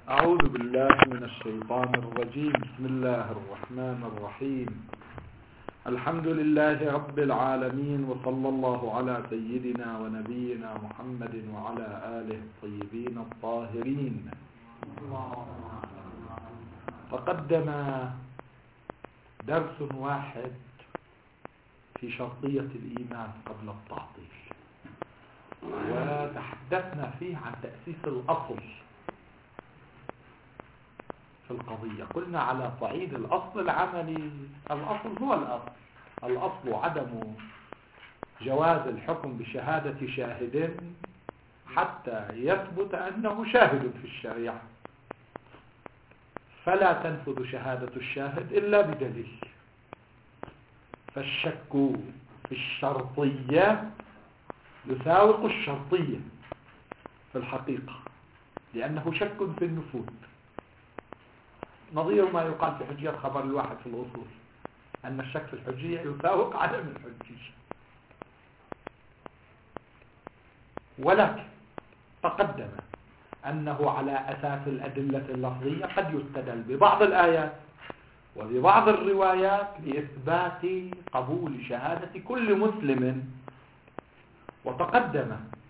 أعوذ بالله من الشيطان الرجيم. بسم الله الرحمن الرحيم. الحمد لله رب العالمين، وصلى الله على سيدنا ونبينا محمد وعلى آله الطيبين الطاهرين. تقدم درس واحد في شرطية الإيمان قبل التعطيل، وتحدثنا فيه عن تأسيس الأصل في القضية. قلنا على صعيد الأصل العملي، الأصل هو الأصل عدم جواز الحكم بشهادة شاهد حتى يثبت أنه شاهد في الشريعة، فلا تنفذ شهادة الشاهد إلا بدليل. فالشك في الشرطية يساوق الشرطية في الحقيقة، لأنه شك في النفوذ، نظير ما يقال في حجية خبر الواحد في الأصول، أن الشك في الحجية يساوق عدم الحجية. ولكن تقدم أنه على أساس الأدلة اللفظية قد يستدل ببعض الآيات وببعض الروايات لإثبات قبول شهادة كل مسلم. وتقدم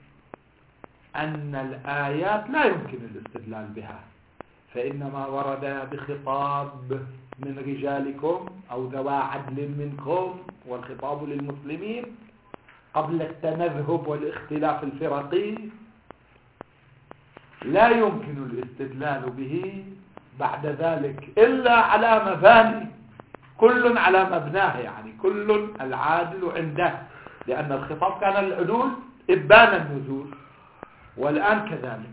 أن الآيات لا يمكن الاستدلال بها، فإنما ورد بخطاب من رجالكم أو ذوى عدل منكم، والخطاب للمسلمين قبل التمذهب والاختلاف الفرقي، لا يمكن الاستدلال به بعد ذلك إلا على مباني كل على مبناه، يعني كل العادل عنده، لأن الخطاب كان العدول إبان النزول، والآن كذلك.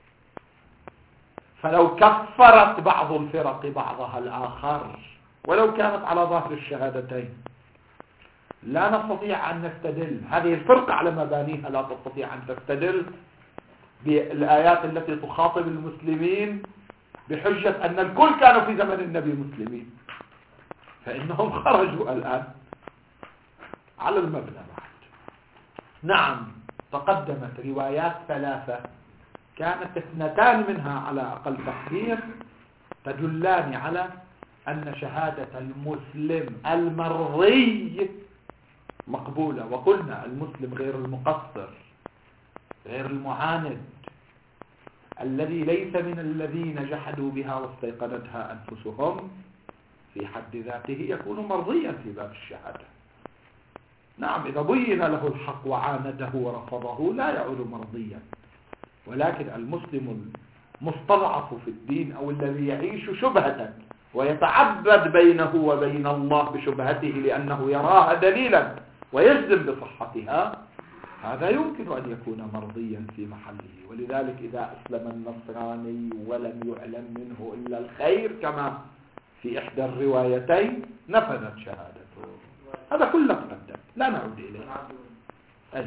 فلو كفرت بعض الفرق بعضها الآخر ولو كانت على ظاهر الشهادتين لا نستطيع أن نستدل، هذه الفرقة على مبانيها لا تستطيع أن تستدل بالآيات التي تخاطب المسلمين بحجة أن الكل كانوا في زمن النبي مسلمين، فإنهم خرجوا الآن على المبنى بعد. نعم، تقدمت روايات ثلاثة كانت اثنتان منها على أقل تقدير تدلان على أن شهادة المسلم المرضي مقبولة. وقلنا المسلم غير المقصر، غير المعاند، الذي ليس من الذين جحدوا بها واستيقنتها أنفسهم، في حد ذاته يكون مرضيا في باب الشهادة. نعم، إذا بين له الحق وعانده ورفضه لا يعود مرضيا، ولكن المسلم المستضعف في الدين أو الذي يعيش شبهة ويتعبد بينه وبين الله بشبهته لأنه يراها دليلا ويجزم بصحتها، هذا يمكن أن يكون مرضيا في محله. ولذلك إذا أسلم النصراني ولم يعلم منه إلا الخير كما في إحدى الروايتين نفذت شهادته. هذا كله تقدم، لا نعود إليه. أي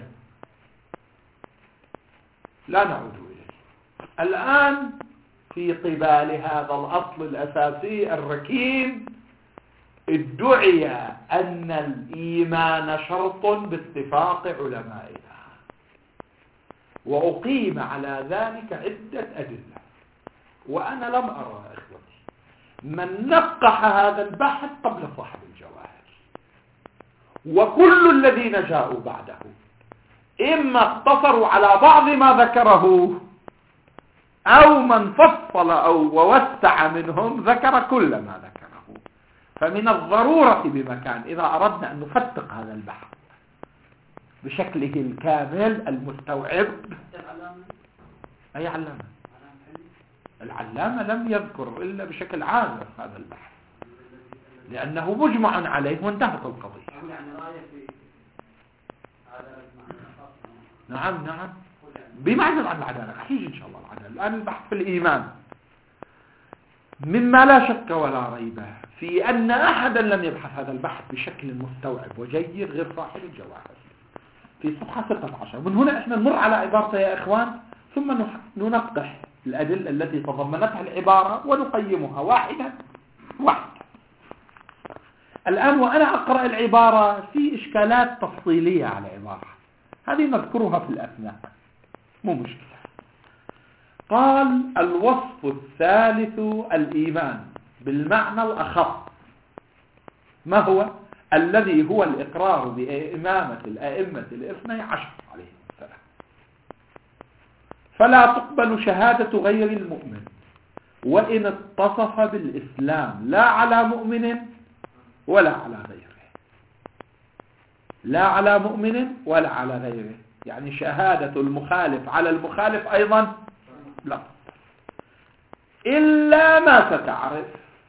لا نعود إليه الآن. في قبال هذا الأصل الأساسي الركين ادعي أن الإيمان شرط باتفاق علمائنا، وأقيم على ذلك عدة أدلة، وأنا لم أرى إخوتي من نقح هذا البحث قبل صاحب الجواهر، وكل الذين جاءوا بعده إما اقتصروا على بعض ما ذكره أو من فصل أو ووسع منهم ذكر كل ما ذكره. فمن الضرورة بمكان إذا أردنا أن نفتق هذا البحث بشكله الكامل المستوعب. أي علامة؟ العلامة لم يذكر إلا بشكل عام هذا البحث، لأنه مجمع عليه وانتهت القضية. نعم بمعنى عن العدالة حيجي إن شاء الله العدالة. الآن البحث في الإيمان، مما لا شك ولا ريب في أن أحدا لم يبحث هذا البحث بشكل مستوعب وجيد غير صاحب الجواهر في صفحة 16. من هنا احنا نمر على عبارته يا إخوان، ثم ننقح الأدلة التي تضمنتها العبارة ونقيمها واحدا واحدا. الآن وأنا أقرأ العبارة في إشكالات تفصيلية على العبارة، هذه نذكرها في الأثناء، مو مشكلة. قال الوصف الثالث الإيمان بالمعنى الأخص، ما هو؟ الذي هو الإقرار بإمامة الأئمة الاثني عشر عليهم السلام، فلا تقبل شهادة غير المؤمن وإن اتصف بالإسلام لا على مؤمن ولا على غيره، لا على مؤمن ولا على غيره، يعني شهادة المخالف على المخالف أيضا لا، إلا ما ستعرف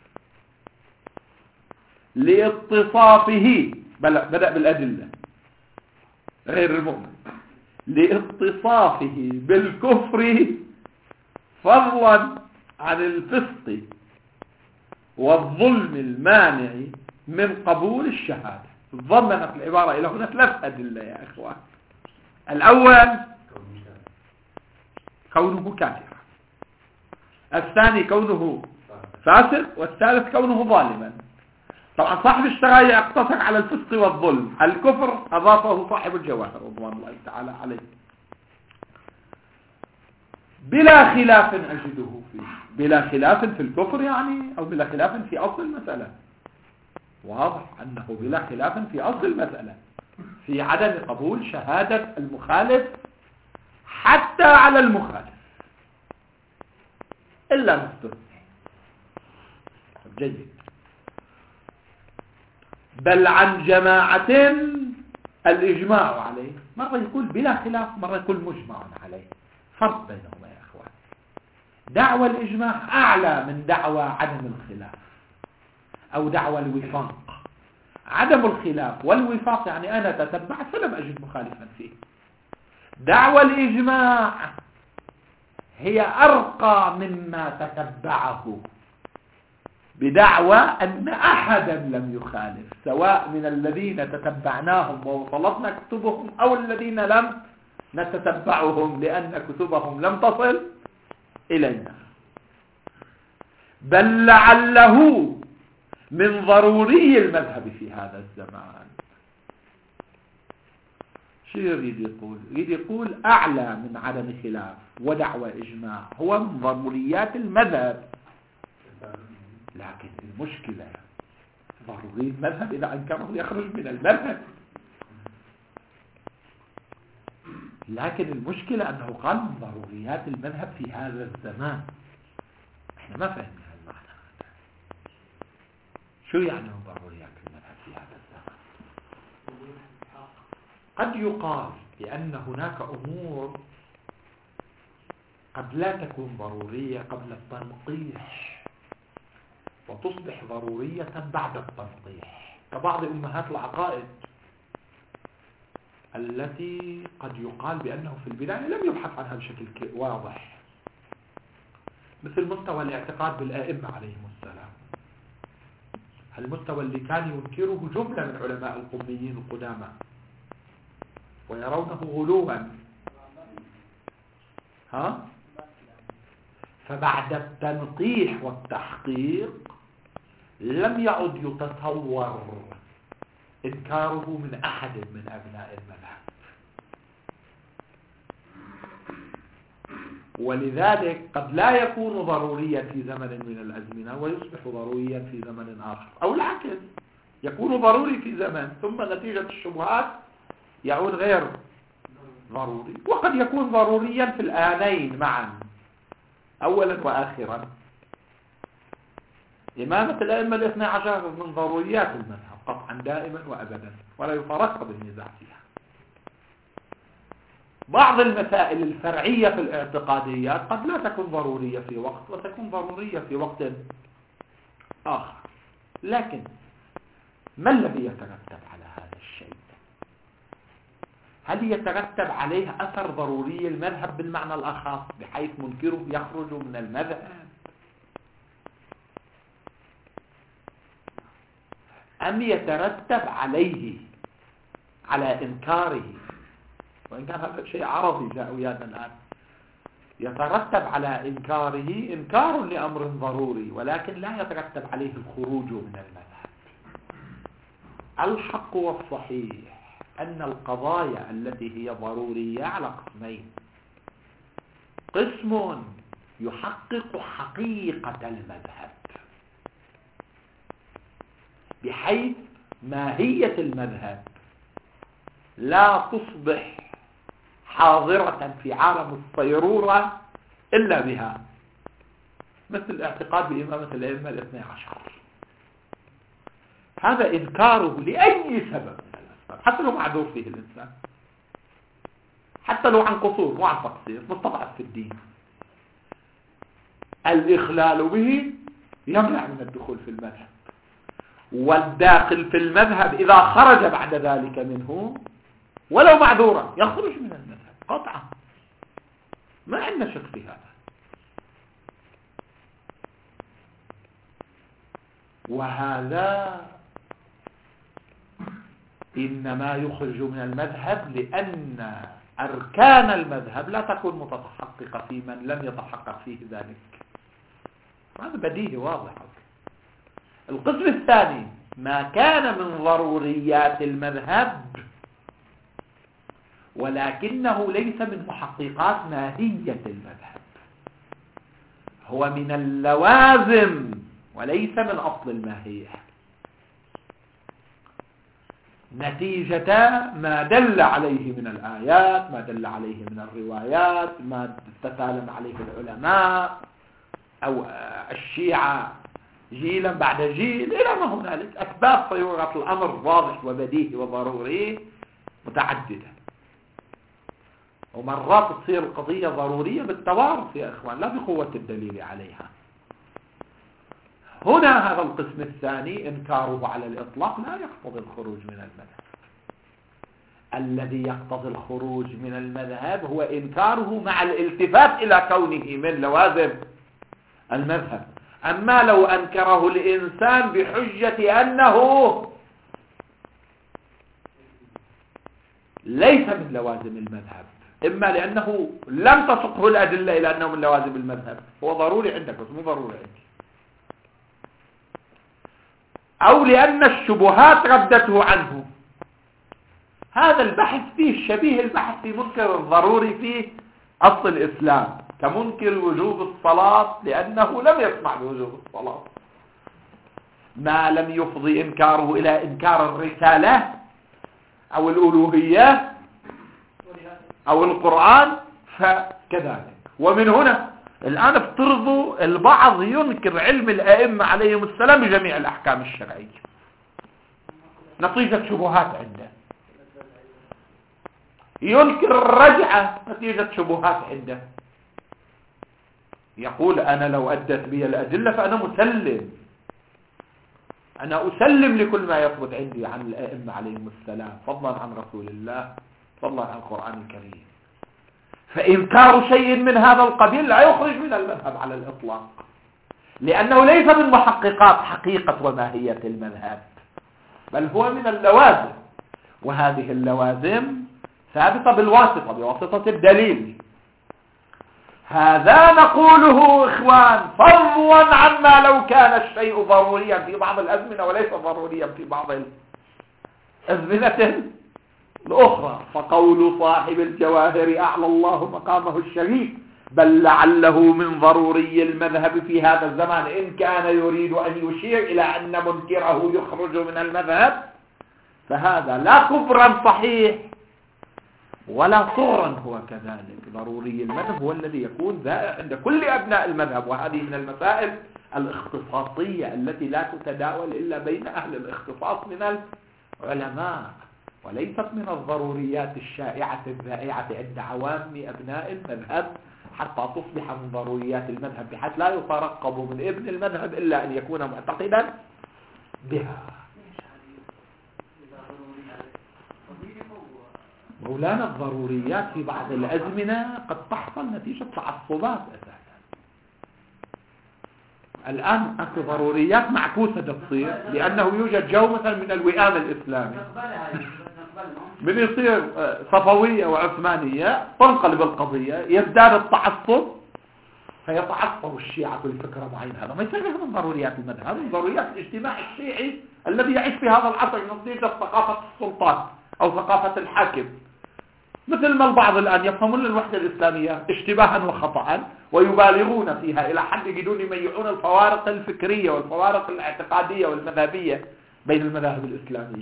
لاتصافه، بدأ بالأدلة غير المؤمن، لاتصافه بالكفر فضلا عن الفسق والظلم المانع من قبول الشهادة. ضمنت العبارة إلى هنا ثلاث أدلة يا إخوان. الأول كونه كافرا، الثاني كونه فاسق، والثالث كونه ظالما. طبعا صاحب الشرائع يقتصر على الفسق والظلم، الكفر أضافه صاحب الجواهر رضوان الله تعالى عليه. بلا خلاف أجده فيه، بلا خلاف في الكفر يعني، أو بلا خلاف في أصل المسألة، واضح أنه بلا خلاف في أصل المسألة في عدم قبول شهادة المخالف حتى على المخالف إلا مستثنى. جيد. بل عن جماعة الإجماع عليه، مرة يقول بلا خلاف، مرة يقول مجمع عليه، فرق بينهما يا أخوان. دعوى الإجماع أعلى من دعوى عدم الخلاف أو دعوى الوفاق. عدم الخلاف والوفاق يعني أنا تتبعت فلم أجد مخالفا فيه. دعوى الإجماع هي أرقى مما تتبعه، بدعوى أن أحدا لم يخالف، سواء من الذين تتبعناهم ووصلتنا كتبهم أو الذين لم نتتبعهم لأن كتبهم لم تصل إلينا. بل لعله من ضروري المذهب في هذا الزمان. شو يريد يقول؟ يريد يقول أعلى من عدم خلاف ودعوى إجماع، هو من ضروريات المذهب. لكن المشكلة ضروري المذهب إذا أنكره يخرج من المذهب. لكن المشكلة أنه قال من ضروريات المذهب في هذا الزمان. احنا ما فهمنا المعنى هذا. شو يعني من ضروريات المذهب في هذا الزمان؟ قد يقال بأن هناك أمور قد لا تكون ضرورية قبل التنقيح وتصبح ضرورية بعد التنقيح، كبعض أمهات العقائد التي قد يقال بأنه في البداية لم يبحث عنها بشكل واضح، مثل مستوى الاعتقاد بالآئمة عليهم السلام، المستوى اللي كان ينكره جملة من علماء القميين القدامى ويرونه غلوا. فبعد التنقيح والتحقيق لم يعد يتصور إنكاره من أحد من أبناء المذهب، ولذلك قد لا يكون ضروريا في زمن من الأزمنة ويصبح ضروريا في زمن آخر، أو العكس، يكون ضروري في زمن ثم نتيجة الشبهات يعود غير ضروري، وقد يكون ضروريا في الآنين معا أولا وآخرا. إمامة الأئمة الاثنى عشر من ضروريات المذهب قطعا دائما وأبدا ولا يفرق بالنزاع فيها. بعض المسائل الفرعية في الاعتقاديات قد لا تكون ضرورية في وقت وتكون ضرورية في وقت آخر، لكن ما الذي يترتب على هذا الشيء؟ هل يترتب عليه أثر ضروري المذهب بالمعنى الأخص بحيث منكره يخرج من المذهب، أم يترتب عليه على إنكاره، وإن كان هذا شيء عرضي جاء ويانا الآن، يترتب على إنكاره إنكار لأمر ضروري ولكن لا يترتب عليه الخروج من المذهب. الحق والصحيح أن القضايا التي هي ضرورية على قسمين: قسم يحقق حقيقة المذهب، بحيث ماهية المذهب لا تصبح حاضرة في عالم الصيرورة إلا بها، مثل الاعتقاد بإمامة الأئمة الاثني عشر. هذا إنكاره لأي سبب من الأسباب، حتى لو معذور فيه الإنسان، حتى لو عن قصور مو عن تقصير، مستضعف في الدين، الإخلال به يمنع من الدخول في المذهب، والداخل في المذهب إذا خرج بعد ذلك منه ولو معذورا يخرج من المذهب قطعا، ما عندنا شك في هذا. وهذا إنما يخرج من المذهب لأن أركان المذهب لا تكون متحققة في من لم يتحقق فيه ذلك. هذا بديهي واضح. القسم الثاني ما كان من ضروريات المذهب ولكنه ليس من محققات ماهية المذهب، هو من اللوازم وليس من أصل الماهية، نتيجة ما دل عليه من الآيات، ما دل عليه من الروايات، ما تسالم عليه العلماء أو الشيعة جيلا بعد جيل إلى ما هنالك. أسباب صيغة الأمر واضح وبديهي وضروري متعددة، ومرات تصير القضية ضرورية بالتوارث يا إخوان، لا بقوة الدليل عليها. هنا هذا القسم الثاني إنكاره على الإطلاق لا يقتضي الخروج من المذهب. الذي يقتضي الخروج من المذهب هو إنكاره مع الالتفات إلى كونه من لوازم المذهب. أما لو أنكره الإنسان بحجة أنه ليس من لوازم المذهب، إما لأنه لم تسقه الأدلة إلى أنه من لوازم المذهب، هو ضروري عندك بس مو ضروري عندي، أو لأن الشبهات ردته عنه، هذا البحث فيه شبيه البحث في منكر الضروري في أصل الإسلام، كمنكر وجوب الصلاة لأنه لم يسمع بوجوب الصلاة، ما لم يفضي إنكاره إلى إنكار الرسالة أو الألوهية أو القرآن فكذلك. ومن هنا الآن افترضوا البعض ينكر علم الأئمة عليهم السلام بجميع الأحكام الشرعية نتيجة شبهات عنده، ينكر الرجعة نتيجة شبهات عنده، يقول أنا لو أدت بي الأدلة فأنا مسلم، أنا أسلم لكل ما يثبت عندي عن الأئمة عليهم السلام فضلا عن رسول الله فضلا عن القرآن الكريم. فإنكار شيء من هذا القبيل لا يخرج من المذهب على الإطلاق، لأنه ليس من محققات حقيقة وماهية المذهب، بل هو من اللوازم، وهذه اللوازم ثابتة بالواسطة، بواسطة الدليل. هذا نقوله إخوان فضلا عما لو كان الشيء ضروريا في بعض الأزمنة وليس ضروريا في بعض الأزمنة الأخرى. فقول صاحب الجواهر أعلى الله مقامه الشريف بل لعله من ضروري المذهب في هذا الزمان إن كان يريد أن يشير إلى أن منكره يخرج من المذهب، فهذا لا كفرا صحيح ولا صورا هو كذلك. ضروري المذهب هو الذي يكون ذائع عند كل أبناء المذهب، وهذه من المسائل الاختصاصية التي لا تتداول إلا بين أهل الاختصاص من العلماء، وليست من الضروريات الشائعة الذائعة عند عوام أبناء المذهب حتى تصبح من ضروريات المذهب بحيث لا يترقب من ابن المذهب إلا أن يكون معتقدا بها. مولانا الضروريات في بعض الأزمنة قد تحصل نتيجة تعصبات أساسا. الآن أكو ضروريات معكوسة تصير لأنه يوجد جو مثلا من الوئام الإسلامي من يصير صفوية وعثمانية تنقلب القضية، يزداد التعصب فيتعصب الشيعة لفكرة معينة. هذا ما يصير من ضروريات المذهب، هذا من ضروريات الاجتماع الشيعي الذي يعيش في هذا العصر نتيجة ثقافة السلطان أو ثقافة الحاكم. مثل ما البعض الآن يفهمون الوحدة الإسلامية اشتباها وخطأ ويبالغون فيها إلى حد يجدون يميعون الفوارق الفكرية والفوارق الاعتقادية والمذهبية بين المذاهب الإسلامية.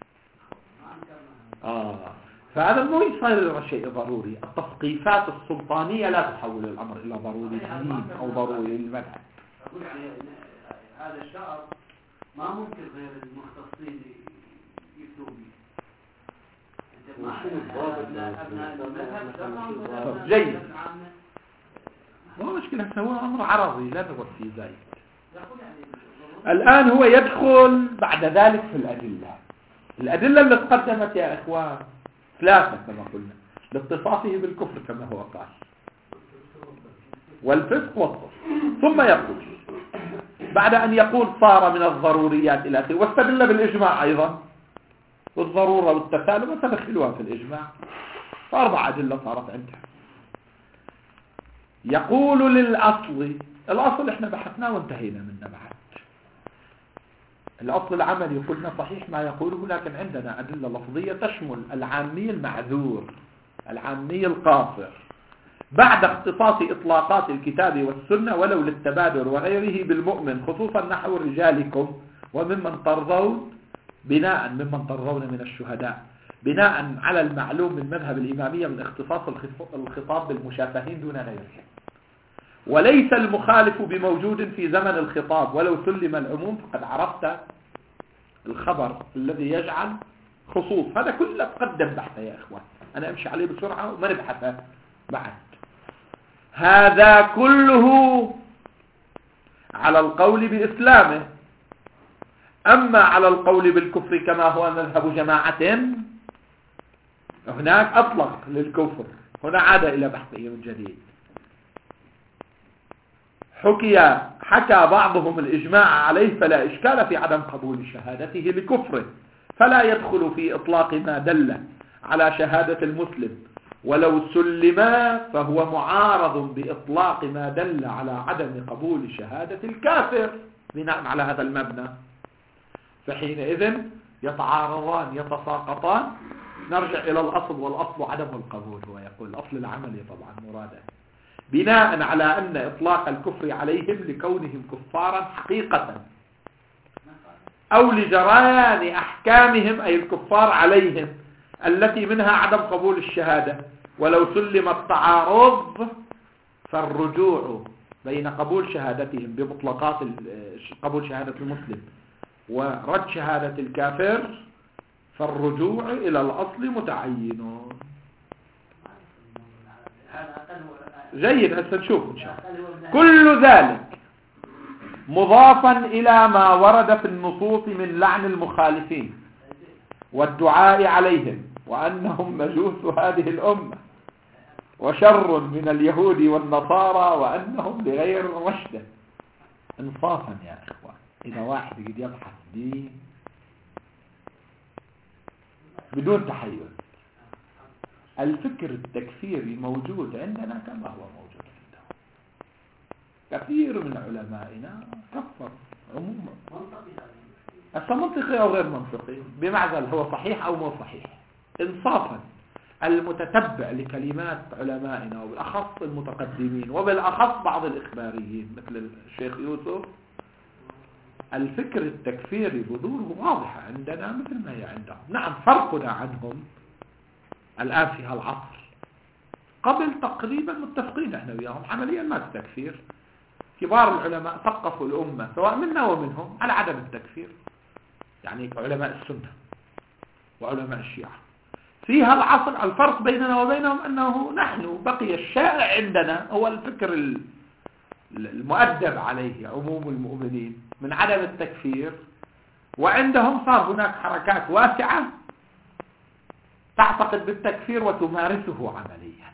فهذا مو يصير شيء ضروري. التثقيفات السلطانية لا تحول الأمر إلى ضروري الدين أو ضروري المذهب. أقول يعني هذا الشعر ما ممكن غير المختصين يفتوا به. جيد. مو مشكلة، هو أمر عرضي لا نقول فيه زايد. الآن هو يدخل بعد ذلك في الأدلة. الأدلة اللي تقدمت يا إخوان ثلاثة كما قلنا، لاتصافه بالكفر كما هو قال، والفسق والطفل. ثم يقول بعد أن يقول صار من الضروريات إلى آخره، واستدل بالإجماع أيضا، والضرورة والتسالم وتدخلوها في الإجماع، فأربع أدلة صارت عندها. يقول للأصل، الأصل إحنا بحثناه وانتهينا منه بعد. الأصل العملي قلنا صحيح ما يقوله، لكن عندنا أدلة لفظية تشمل العامي المعذور، العامي القاصر، بعد اختصاص إطلاقات الكتاب والسنة ولو للتبادر وغيره بالمؤمن، خصوصا نحو رجالكم وممن ترضون، بناء ممن ترضون من الشهداء، بناء على المعلوم من مذهب الإمامية من اختصاص الخطاب بالمشافهين دون غيرهم، وليس المخالف بموجود في زمن الخطاب ولو سلم العموم، فقد عرفت الخبر الذي يجعل خصوص. هذا كله تقدم بحثه يا إخوان، أنا أمشي عليه بسرعة وما نبحثه بعد. هذا كله على القول بإسلامه. أما على القول بالكفر كما هو مذهب جماعة، هناك أطلق للكفر، هنا عاد إلى بحثه من جديد. حكى بعضهم الإجماع عليه، فلا إشكال في عدم قبول شهادته لكفره، فلا يدخل في إطلاق ما دل على شهادة المسلم، ولو سلم فهو معارض بإطلاق ما دل على عدم قبول شهادة الكافر بناء على هذا المبنى، فحينئذ يتعارضان يتساقطان. نرجع إلى الأصل، والأصل عدم القبول. هو يقول الأصل العملي طبعا مراده، بناء على أن إطلاق الكفر عليهم لكونهم كفارا حقيقة أو لجريان أحكامهم، أي الكفار عليهم التي منها عدم قبول الشهادة، ولو سلم التعارض فالرجوع بين قبول شهادتهم بمطلقات قبول شهادة المسلم ورد شهادة الكافر، فالرجوع إلى الأصل متعين. جيد، هسه نشوف إن شاء الله. كل ذلك مضافا إلى ما ورد في النصوص من لعن المخالفين والدعاء عليهم، وأنهم مجوس هذه الأمة وشر من اليهود والنصارى، وأنهم بغير رشد. انصافا يا إخوان، إذا واحد يجد يبحث دين بدون تحيز، الفكر التكفيري موجود عندنا كما هو موجود عندهم. كثير من علمائنا كفر عموما، منطقي أو غير منطقي، بمعزل هو صحيح أو مو صحيح. انصافا المتتبع لكلمات علمائنا وبالأخص المتقدمين وبالأخص بعض الإخباريين مثل الشيخ يوسف، الفكر التكفيري بذوره واضحة عندنا مثل ما هي عندهم. نعم، فرقنا عنهم الآن في هالعصر، قبل تقريبا متفقين احنا وياهم عمليا ما التكفير. كبار العلماء ثقفوا الأمة سواء منا ومنهم على عدم التكفير، يعني علماء السنة وعلماء الشيعة. في هالعصر الفرق بيننا وبينهم أنه نحن بقي الشائع عندنا هو الفكر المؤدب عليه عموم المؤمنين من عدم التكفير، وعندهم صار هناك حركات واسعة تعتقد بالتكفير وتمارسه عمليا.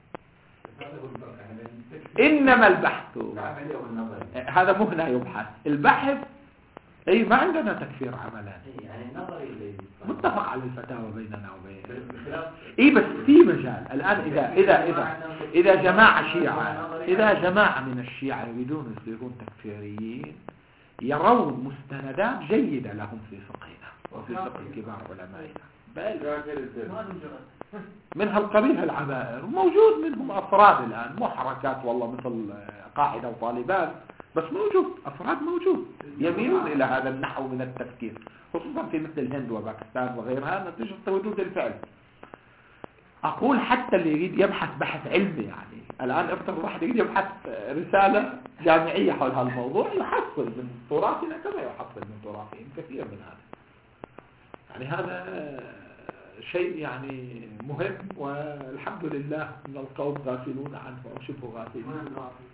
إنما البحث هذا مو هنا يبحث البحث. أي ما عندنا تكفير عملا، متفق على الفتاوى بيننا وبين. إيه بس في مجال الآن إذا جماعة شيعة، إذا جماعة من الشيعة يريدون يصيرون تكفيريين، يرون مستندات جيدة لهم في فقهنا وفي فقه كبار علمائنا، من هالقبيل العبائر موجود منهم أفراد الآن، مو حركات والله مثل قاعدة وطالبان، بس موجود أفراد موجود يميلون إلى هذا النحو من التفكير، خصوصا في مثل الهند وباكستان وغيرها نتيجة وجود الفعل. أقول حتى اللي يريد يبحث بحث علمي، يعني الآن افترض واحد يريد يبحث رسالة جامعية حول هذا الموضوع، يحصل من تراثنا كما يحصل من تراثهم كثير من هذا. يعني هذا شيء يعني مهم، والحمد لله ان القوم غافلون عنه او شبه غافلين.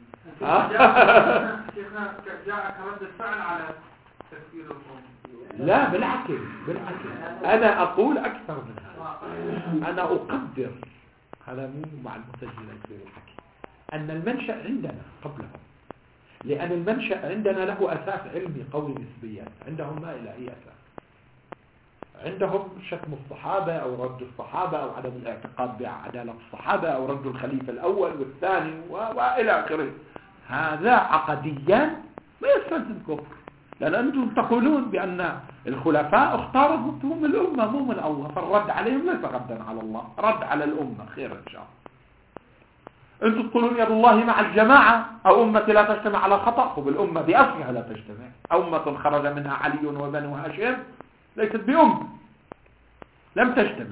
شيخنا جاءك رد الفعل على تفكير القوم؟ لا بالعكس، انا اقول اكثر من هذا. انا اقدر، هذا مو مع المسجلين في الحكي، ان المنشأ عندنا قبلهم، لان المنشأ عندنا له اساس علمي قوي نسبيا، عندهم ما الى اي اساس. عندهم شتم الصحابة أو رد الصحابة أو عدم الاعتقاد بعدالة الصحابة أو رد الخليفة الأول والثاني وإلى آخره. هذا عقديا ما يستلزم كفر، لأن أنتم تقولون بأن الخلفاء اختارهم هم الأمة مو من الله، فالرد عليهم ليس ردا على الله، رد على الأمة. خير إن شاء الله. أنتم تقولون يد الله مع الجماعة، أو أمة لا تجتمع على خطأ، وبالأمة بأصلها لا تجتمع. أمة خرج منها علي وبنو هاشم ليست بأمة، لم تجتمع.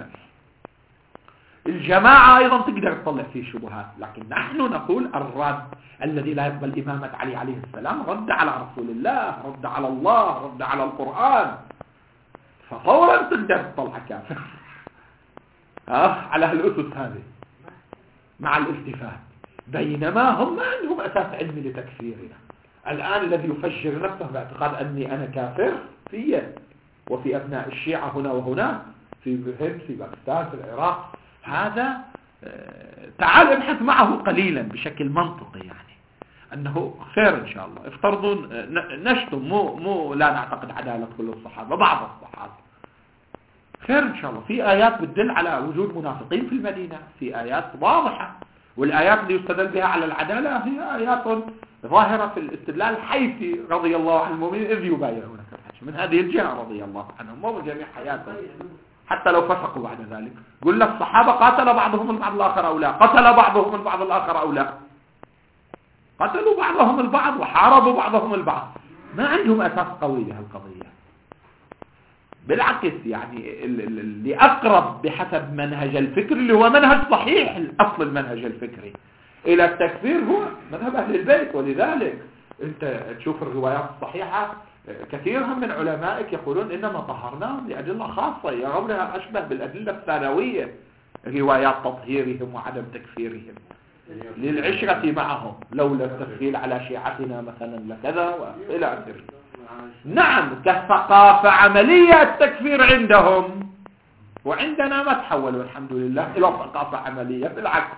الجماعة أيضا تقدر تطلع فيه شبهات، لكن نحن نقول الرد الذي لا يقبل إمامة علي عليه السلام رد على رسول الله، رد على الله، رد على القرآن، ففورا تقدر تطلع كافر على هالأسس هذه مع الالتفات. بينما هم ما عندهم أساس علمي لتكفيرنا. الآن الذي يفجر نفسه باعتقاد أني أنا كافر فيه، وفي أبناء الشيعة هنا وهنا، في الهند، في باكستان، في العراق، هذا تعال ابحث معه قليلا بشكل منطقي، يعني أنه خير إن شاء الله. افترضوا نشتم، مو لا نعتقد عدالة كل الصحابة، بعض الصحابة، خير إن شاء الله. في آيات بتدل على وجود منافقين في المدينة، في آيات واضحة، والآيات اللي يستدل بها على العدالة هي آيات ظاهرة في الاستدلال الحيثي رضي الله عن المؤمنين إذ يبايعونك من هذه الجهة رضي الله عنهم، مو جميع حياتهم حتى لو فسقوا بعد ذلك. قل لك الصحابة قاتل بعضهم البعض الآخر أو لا، قتل بعضهم البعض الآخر أو لا، قتلوا بعضهم البعض وحاربوا بعضهم البعض، ما عندهم أساس قوي لهالقضية. بالعكس، يعني اللي أقرب بحسب منهج الفكر اللي هو منهج صحيح، الأصل المنهج الفكري إلى التكفير هو مذهب أهل البيت. ولذلك أنت تشوف الروايات الصحيحة، كثيرا من علمائك يقولون إنما طهرناهم لأدلة خاصة يرونها أشبه بالأدلة الثانوية، روايات تطهيرهم وعدم تكفيرهم للعشرة معهم، لولا التسهيل على شيعتنا مثلا لكذا وإلى آخره. نعم، كثقافة عملية التكفير عندهم، وعندنا ما تحولوا الحمد لله إلى ثقافة عملية، بالعكس.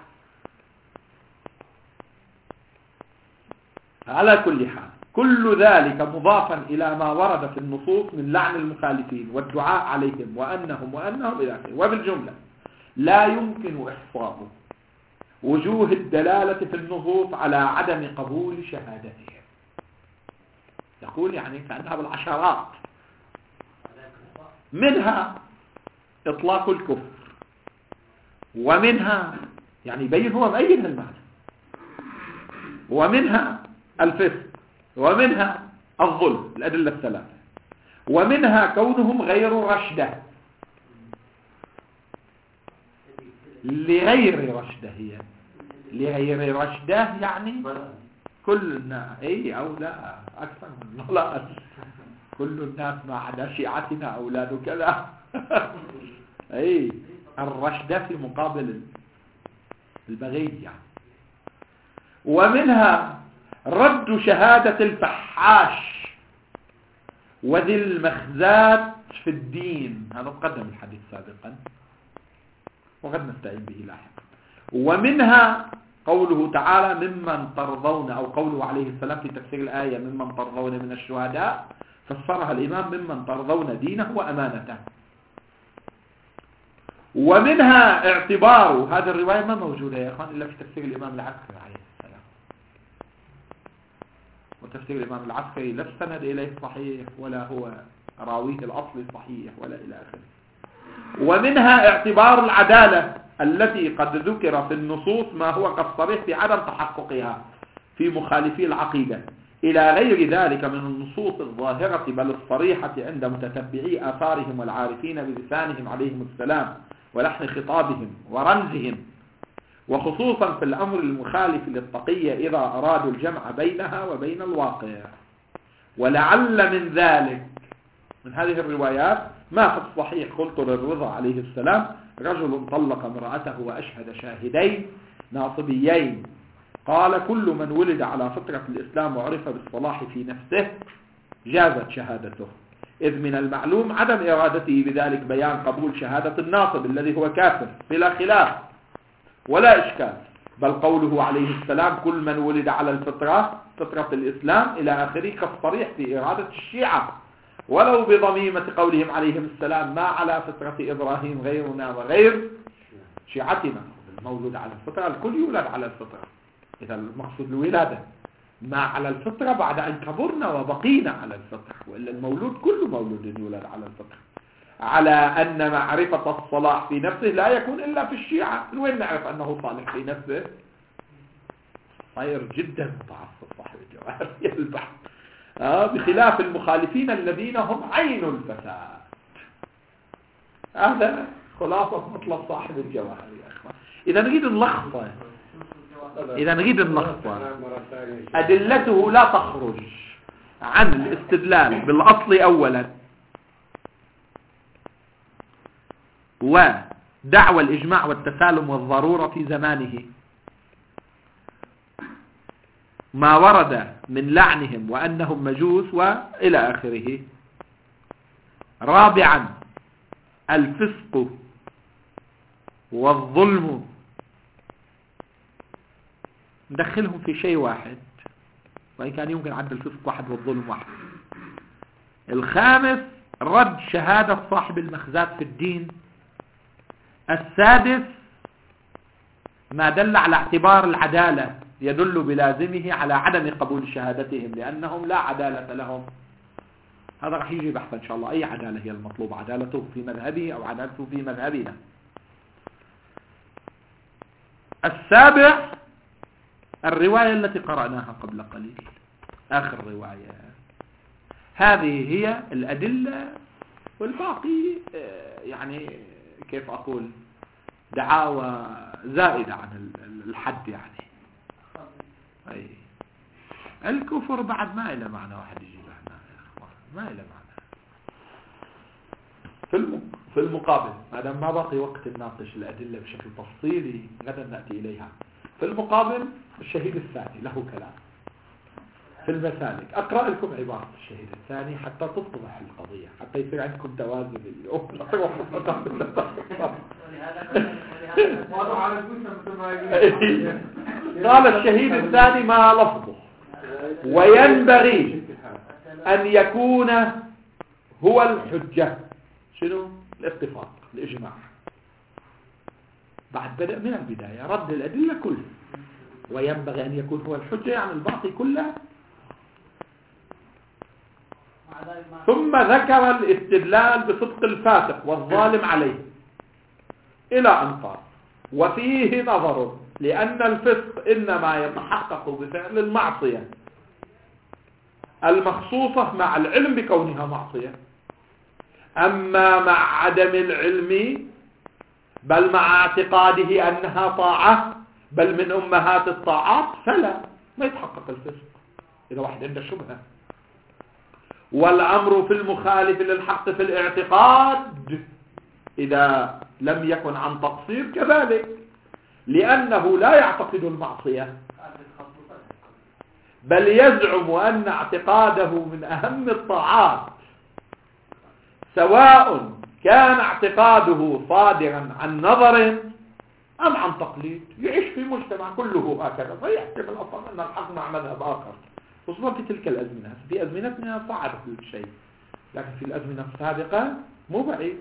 على كل حال، كل ذلك مضافا إلى ما ورد في النصوص من لعن المخالفين والدعاء عليهم وأنهم إلى آخره. وبالجملة لا يمكن إحصاء وجوه الدلالة في النصوص على عدم قبول شهادتهم. يقول يعني كأنها بالعشرات، منها إطلاق الكفر، ومنها يعني يبين هو مبين المعنى، ومنها الفسق، ومنها الظلم، الأدلة الثلاثة، ومنها كونهم غير رشدة، لغير رشدة، هي لغير رشدة يعني كلنا أو لا أكثر من لا، كل الناس ما عدا شيعتنا أولاد كذا. الرشدة في مقابل البغي يعني. ومنها رد شهادة الفحاش وذي المخزات في الدين، هذا قدم الحديث سابقا وقد نستعين به لاحقا. ومنها قوله تعالى ممن ترضون، أو قوله عليه السلام في تفسير الآية ممن ترضون من الشهداء، فسرها الإمام ممن ترضون دينه وأمانته. ومنها اعتبار هذه الرواية ما موجودة يا أخوان إلا في تفسير الإمام العسكري عليه السلام، وتفسير الإمام العسكري لا السند إليه صحيح ولا هو راويه الأصل صحيح ولا إلى آخره. ومنها اعتبار العدالة التي قد ذكر في النصوص ما هو قد صريح في عدم تحققها في مخالفي العقيدة، إلى غير ذلك من النصوص الظاهرة بل الصريحة عند متتبعي آثارهم والعارفين بلسانهم عليهم السلام ولحن خطابهم ورمزهم، وخصوصا في الأمر المخالف للتقية إذا أرادوا الجمع بينها وبين الواقع. ولعل من ذلك من هذه الروايات ما في الصحيح قلت للرضا عليه السلام: رجل طلق امرأته وأشهد شاهدين ناصبيين، قال: كل من ولد على فطرة الإسلام وعرف بالصلاح في نفسه جازت شهادته، إذ من المعلوم عدم إرادته بذلك بيان قبول شهادة الناصب الذي هو كافر بلا خلاف ولا إشكال، بل قوله عليه السلام: كل من ولد على الفطرة فطرة الإسلام إلى آخره كالصريح في إرادة الشيعة، ولو بضميمة قولهم عليهم السلام: ما على فطرة إبراهيم غيرنا وغير شيعتنا. المولود على الفطرة الكل يولد على الفطرة، إذا المقصود الولادة ما على الفطرة بعد أن كبرنا وبقينا على الفطرة، وإلا المولود كل مولود يولد على الفطرة. على أن معرفة الصلاح في نفسه لا يكون إلا في الشيعة. وين نعرف أنه صالح في نفسه؟ صاير جدا متعصب صاحب الجواهر يلبح بخلاف المخالفين الذين هم عين الفساد. هذا خلاصة مطلب صاحب الجواهر يا أخوان. إذا نريد نلخص أدلته لا تخرج عن الاستدلال بالأصل أولا، ودعوى الإجماع والتسالم والضرورة في زمانه، ما ورد من لعنهم وأنهم مجوس وإلى آخره. رابعا الفسق والظلم، ندخلهم في شيء واحد وإن كان يمكن عد الفسق واحد والظلم واحد. الخامس رد شهادة صاحب المخزات في الدين. السادس ما دل على اعتبار العدالة يدل بلازمه على عدم قبول شهادتهم لأنهم لا عدالة لهم. هذا راح يجي بحث إن شاء الله، أي عدالة هي المطلوب، عدالته في مذهبه أو عدالته في مذهبنا. السابع الرواية التي قرأناها قبل قليل، آخر رواية. هذه هي الأدلة، والباقي يعني كيف أقول دعاوى زائدة عن الحد يعني. أي الكفر بعد ما إلى معنى واحد يجيب احنا يا أخوان، ما إلى معنى. في المقابل ما دام ما بقي وقت نناقش الأدلة بشكل تفصيلي غدا نأتي إليها. في المقابل الشهيد الثاني له كلام في المسالك. أقرأ لكم عبارة الشهيد الثاني حتى تتضح القضية، حتى يصير عندكم توازن اليوم. قال الشهيد الثاني ما لفظه: وينبغي أن يكون هو الحجة. شنو؟ الاتفاق، الإجماع. بعد بدأ من البداية رد الأدلة كلها. وينبغي أن يكون هو الحجة يعني الباقي كله. ثم ذكر الاستدلال بصدق الفاسق والظالم عليه إلى أن قال: وفيه نظر، لأن الفسق إنما يتحقق بفعل المعصية المخصوصة مع العلم بكونها معصية، أما مع عدم العلم بل مع اعتقاده أنها طاعة بل من أمهات الطاعات فلا، ما يتحقق الفسق إذا واحد عنده شبهة. والأمر في المخالف للحق في الاعتقاد إذا لم يكن عن تقصير كذلك، لأنه لا يعتقد المعصية بل يزعم أن اعتقاده من أهم الطاعات، سواء كان اعتقاده صادرا عن نظر أم عن تقليد. يعيش في مجتمع كله هكذا فيحكم الأصل أن الحق مع مذهب آخر، خصوصا في تلك الأزمنة. في أزمنتنا صعب كل شيء، لكن في الأزمنة السابقة مو بعيد.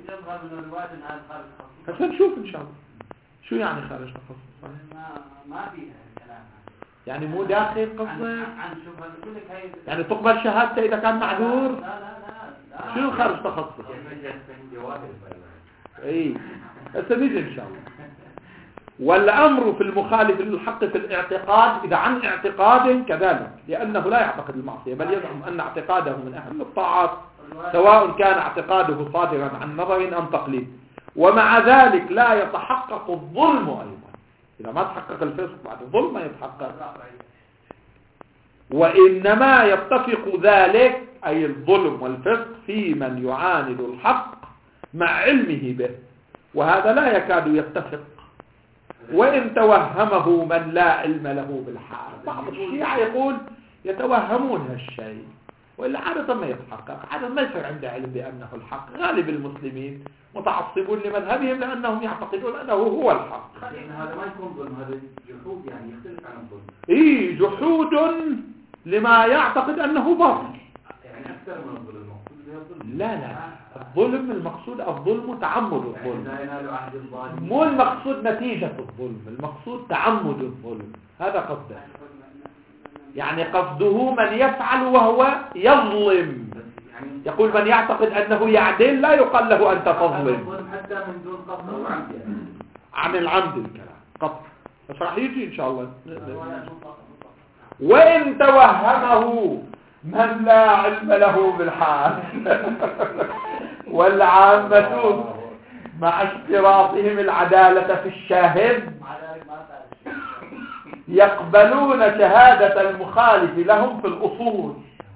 هسه نشوف إن شاء الله شو يعني خارج تخصص. ما فيها كلام يعني مو داخل قصة عن شبهة يعني تقبل شهادته إذا كان معذور. لا شنو خارج تخصص؟ اي سنجي ان شاء الله. والأمر في المخالف للحق في الاعتقاد إذا عن اعتقاد كذلك، لأنه لا يعتقد المعصية بل يزعم أن اعتقاده من أهم الطاعات، سواء كان اعتقاده صادرا عن نظر أم تقليد. ومع ذلك لا يتحقق الظلم أيضا، إذا ما تحقق الفسق بعد الظلم ما يتحقق، وإنما يتفق ذلك أي الظلم والفسق في من يعاند الحق مع علمه به، وهذا لا يكاد يتفق وإن توهمه من لا علم له بالحال. بعض الشيعة يقول يتوهمون هالشيء، وإلا عادة ما يتحقق، عادة ما يصير عنده علم بأنه الحق. غالب المسلمين متعصبون لمذهبهم لأنهم يعتقدون أنه هو الحق. هذا ما يكون ظلم، هذا جحود، يعني يختلف عن الظلم. إيه جحود لما يعتقد أنه باطل، يعني أكثر من الظلم. لا الظلم المقصود الظلم تعمد الظلم، مو المقصود نتيجة الظلم، المقصود تعمد الظلم، هذا قصده. يعني قصده من يفعل وهو يظلم، يقول من يعتقد أنه يعدل لا يقال له أنت تظلم حتى من دون قصد أو عمد، عن العمد الكلام قصد، بس راح يجي إن شاء الله. وإن توهمه من لا علم له بالحال والعامة مع اشتراطهم العدالة في الشاهد يقبلون شهادة المخالف لهم في الأصول.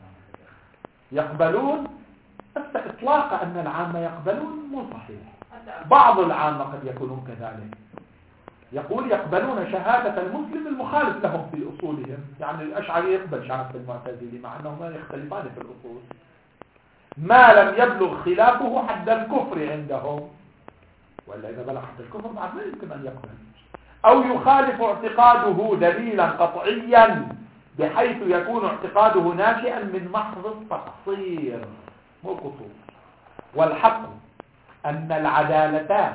يقبلون بس إطلاق أن العامة يقبلون مو صحيح، بعض العامة قد يكونون كذلك. يقول يقبلون شهادة المسلم المخالف لهم في أصولهم، يعني الأشعري يقبل شهادة المعتزلي مع أنهما يختلفان في الأصول ما لم يبلغ خلافه حد الكفر عندهم، ولا إذا بلغ حد الكفر بعد ما يمكن أن يقبل، أو يخالف اعتقاده دليلا قطعيا بحيث يكون اعتقاده ناشئا من محض التقصير مو القصور. والحق أن العدالة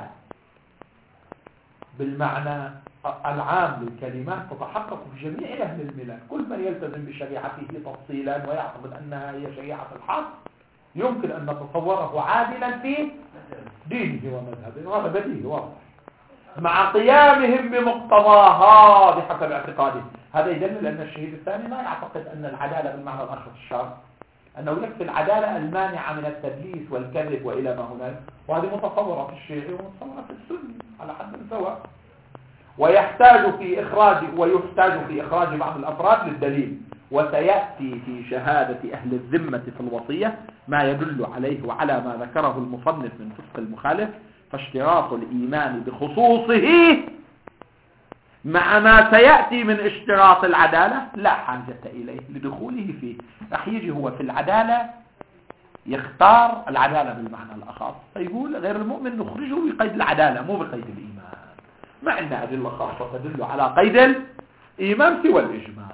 بالمعنى العام للكلمات تتحقق في جميع أهل الملل. كل من يلتزم بشريعته تفصيلا ويعتقد أنها هي شريعة الحق يمكن أن نتصوره عادلا في دينه ومذهبه، وهذا بديهي واضح، مع قيامهم بمقتضاها بحسب اعتقاده. هذا يدل أن الشهيد الثاني ما يعتقد أن العدالة بالمعنى الآخر الشرع، أنه يكفي العدالة المانعة من التدليس والكذب وإلى ما هنالك، وهذه متصورة في الشيعي ومتصورة في السني على حد سواء. ويحتاج في إخراج بعض الأفراد للدليل، وسيأتي في شهادة أهل الذمة في الوصية ما يدل عليه وعلى ما ذكره المصنف من فسق المخالف. فاشتراط الإيمان بخصوصه مع ما سيأتي من اشتراط العدالة لا حاجة إليه لدخوله فيه. رح يجي هو في العدالة يختار العدالة بالمعنى الأخص، فيقول غير المؤمن نخرجه بقيد العدالة مو بقيد الإيمان، مع أن أدلة خاصة تدل على قيد الإيمان سوى الإجماع.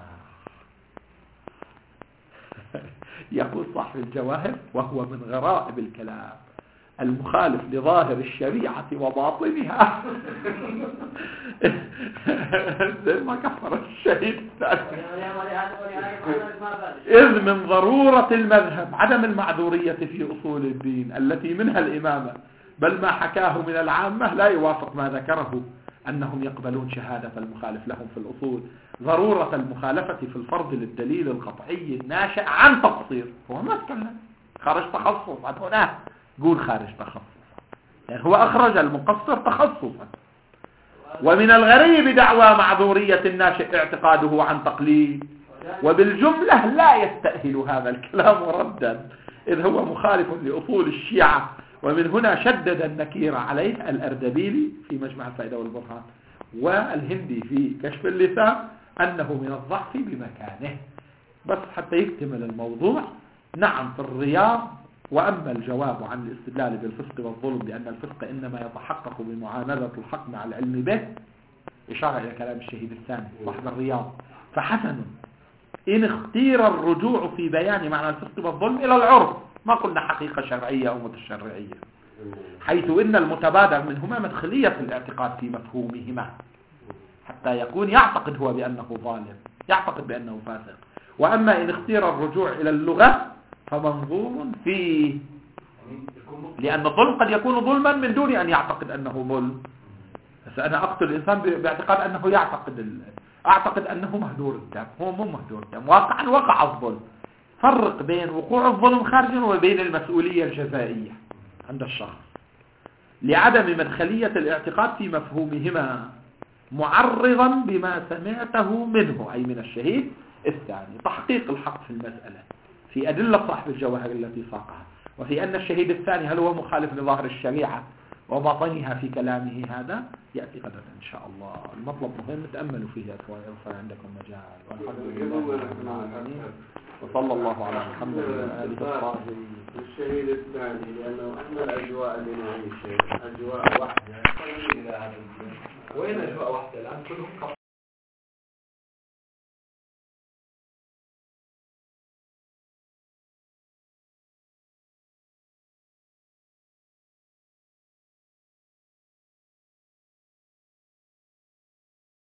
يقول صاحب الجواهر وهو من غرائب الكلام المخالف لظاهر الشريعة وباطنها زي ما كفر الشهيد إذ من ضرورة المذهب عدم المعذورية في أصول الدين التي منها الإمامة، بل ما حكاه من العامة لا يوافق ما ذكره أنهم يقبلون شهادة المخالف لهم في الأصول. ضرورة المخالفة في الفرض للدليل القطعي الناشئ عن تقصير. هو ما تكلم خارج تخصص، عن هنا قول خارج تخصص، يعني هو أخرج المقصر تخصصا. ومن الغريب دعوى معذورية الناشئ اعتقاده عن تقليد، وبالجملة لا يستأهل هذا الكلام ردا إذ هو مخالف لأصول الشيعة. ومن هنا شدد النكير عليه الأردبيلي في مجمع الفائدة والبرهان والهندي في كشف اللسان أنه من الضعف بمكانه. بس حتى يكتمل الموضوع، نعم في الرياض. وأما الجواب عن الاستدلال بالفسق والظلم بأن الفسق إنما يتحقق بمعاندة الحق مع العلم به، إشارة إلى كلام الشهيد الثاني صاحب الرياض، فحسن إن اختير الرجوع في بيان معنى الفسق والظلم إلى العرف، ما قلنا حقيقة شرعية أو متشرعية، حيث إن المتبادر منهما مدخلية الاعتقاد في مفهومهما حتى يكون يعتقد هو بأنه ظالم، يعتقد بأنه فاسق. وأما إن اختير الرجوع إلى اللغة فمنظور فيه، يعني يكون لأن الظلم قد يكون ظلما من دون أن يعتقد أنه ظلم. بس أنا أقتل الإنسان باعتقاد أنه أعتقد أنه مهدور الدم، هو مو مهدور الدم، واقعا وقع الظلم. فرق بين وقوع الظلم خارجا وبين المسؤولية الجزائية عند الشخص لعدم مدخلية الاعتقاد في مفهومهما، معرضا بما سمعته منه أي من الشهيد الثاني. تحقيق الحق في المسألة في أدلة صاحب الجواهر التي ساقها، وفي أن الشهيد الثاني هل هو مخالف لظاهر الشريعة وباطنها في كلامه، هذا يأتي غدا إن شاء الله. المطلب مهم، تأملوا فيه يا أخواني، يرفع عندكم مجال. والحمد لله رب العالمين، وصلى الله على محمد وآله الطاهرين. الشهيد الثاني لأنه احنا الأجواء اللي نعيشها أجواء واحدة، إلى هذا وين أجواء واحدة الآن كلهم